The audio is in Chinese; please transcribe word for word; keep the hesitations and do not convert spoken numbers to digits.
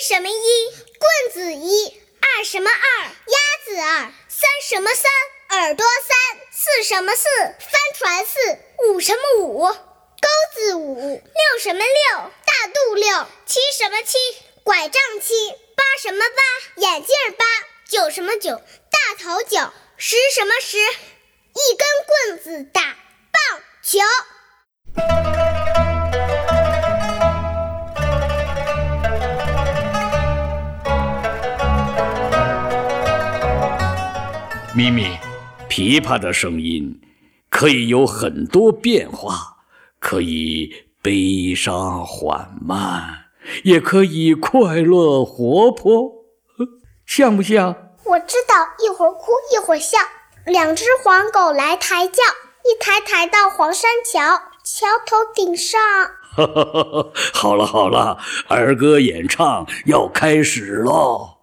什么一？ 棍子一。 二什么二？ 鸭子二。 三什么三？ 耳朵三。 四什么四？ 帆船四。 五什么五？ 钩子五。 六什么六？ 大肚六。 七什么七？ 拐杖七。 八什么八？ 眼镜八。 九什么九？ 大头九。 十什么十？ 一根棍子打棒球。 咪咪，琵琶的声音可以有很多变化，可以悲伤缓慢，也可以快乐活泼，像不像？ 我知道，一会儿哭一会儿笑。两只黄狗来抬轿，一抬抬到黄山桥，桥头顶上。 好了好了，儿歌演唱要开始喽。